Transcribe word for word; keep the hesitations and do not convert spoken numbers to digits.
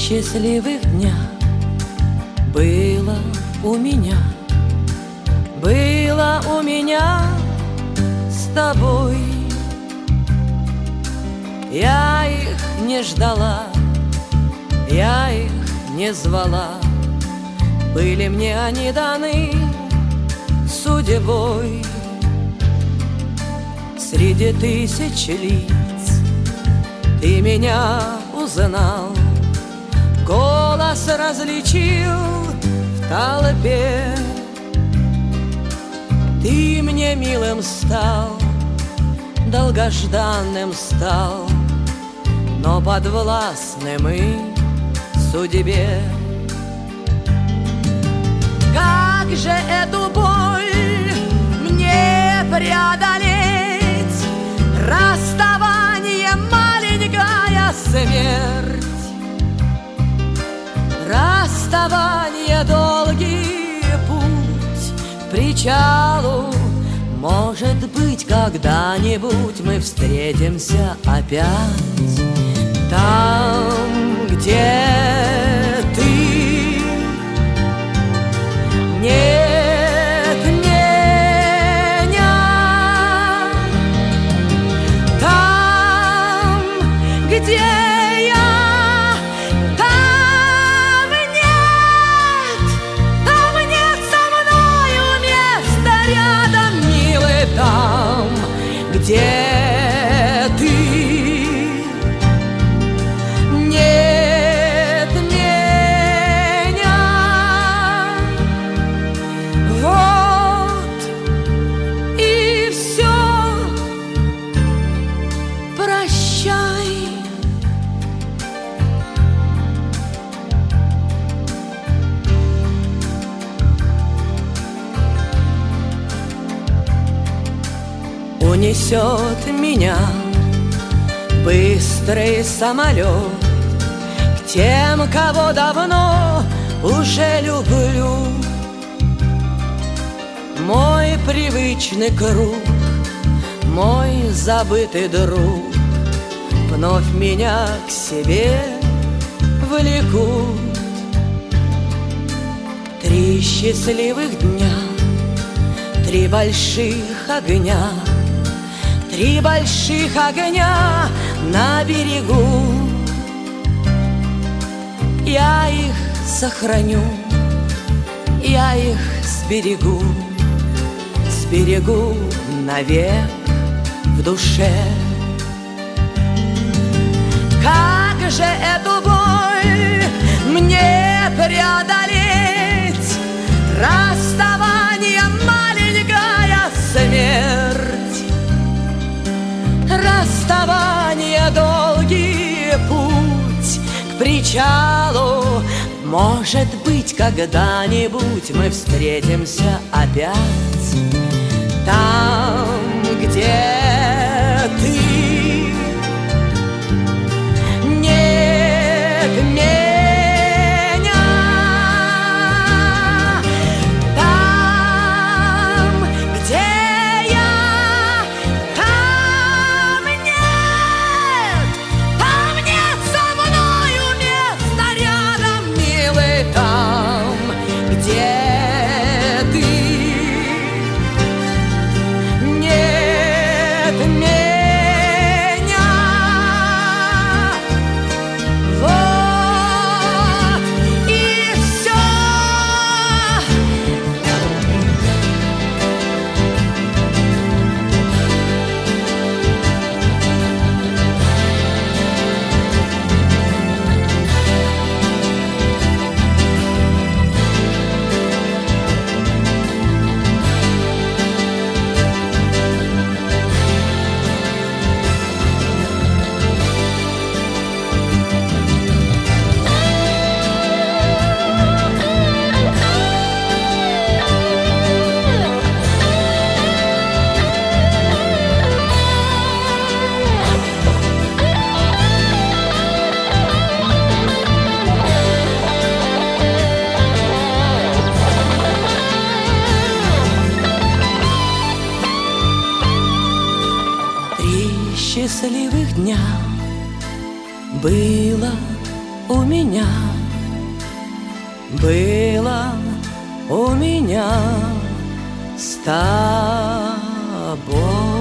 счастливых дня было у меня, было у меня с тобой. Я их не ждала, я их не звала, были мне они даны судьбой. Среди тысяч лиц ты меня узнал, голос различил в толпе. Ты мне милым стал, долгожданным стал, но подвластным и судьбе. Как же эту боль мне преодолеть? Расставание, маленькая смерть. Расставание, долгий путь к причалу. Может быть, когда-нибудь мы встретимся опять там, где ты. Нет меня там, где где ты. Нет меня. Вот и все. Прощай. Унесет меня быстрый самолет к тем, кого давно уже люблю. Мой привычный круг, мой забытый друг вновь меня к себе влекут. Три счастливых дня, три больших огня, три больших огня на берегу. Я их сохраню, я их сберегу, сберегу навек в душе. Как же эту боль мне преодолеть? Расставание, маленькая смерть. Расставание, долгий путь к причалу. Может быть, когда-нибудь мы встретимся опять там, где ты. Нет меня там, где счастливых дня было у меня, было у меня с тобой.